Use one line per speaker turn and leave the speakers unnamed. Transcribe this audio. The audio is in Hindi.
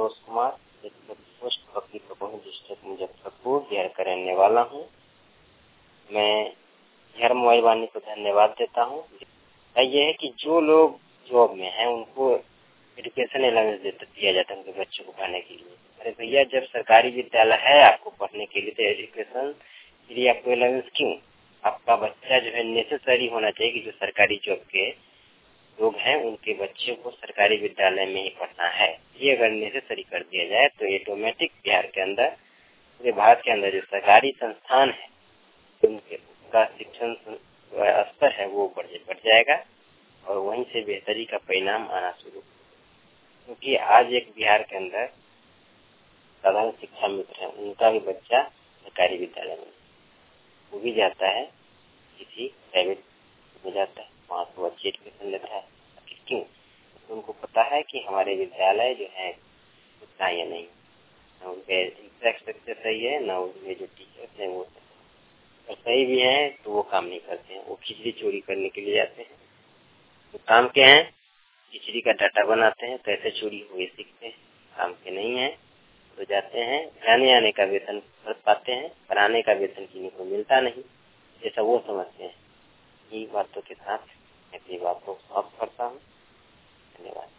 संतोष कुमार, पोस्ट पक्की प्रकोष्ठ डिस्ट्रिक्ट मुजफ्फरपुर बिहार का रहने वाला हूँ। मैं बिहार मोबाइल वाणी को धन्यवाद देता हूँ। ये है कि जो लोग जॉब में हैं उनको एजुकेशन अलाउंस दिया जाता है उनके बच्चों को पढ़ने के लिए। अरे भैया, जब सरकारी विद्यालय है आपको पढ़ने के लिए तो एजुकेशन के लिए आपको अलाउंस क्यों? आपका बच्चा जो है नेसेसरी होना चाहिए कि जो सरकारी जॉब के लोग हैं उनके बच्चों को सरकारी विद्यालय में ही पढ़ना है। ये अगर नेसेसरी कर दिया जाए तो ऑटोमेटिक बिहार के अंदर, पूरे भारत के अंदर जो सरकारी संस्थान है उनका शिक्षण स्तर है वो बढ़ जाएगा और वहीं से बेहतरी का परिणाम आना शुरू। क्योंकि आज एक बिहार के अंदर साधारण शिक्षा मित्र है, उनका भी बच्चा सरकारी विद्यालय में वो भी जाता है, किसी प्राइवेट में जाता है, वहाँ तो अच्छी एजुकेशन लेता है। क्यों? उनको पता है कि हमारे विद्यालय जो है उतना या नहीं, न उनके इंफ्रास्ट्रक्चर सही है, न उनके जो टीचर्स हैं वो और सही भी है तो वो काम नहीं करते हैं। वो खिचड़ी चोरी करने के लिए जाते हैं। तो काम के हैं, खिचड़ी का डाटा बनाते हैं, कैसे चोरी हुए सीखते हैं। काम के नहीं है तो जाते हैं, जाने आने का वेतन भर पाते हैं, पढ़ाने का वेतन किसी को मिलता नहीं, जैसा वो समझते हैं। ये बातों के साथ मैं अपनी बात को समाप्त करता हूँ। धन्यवाद।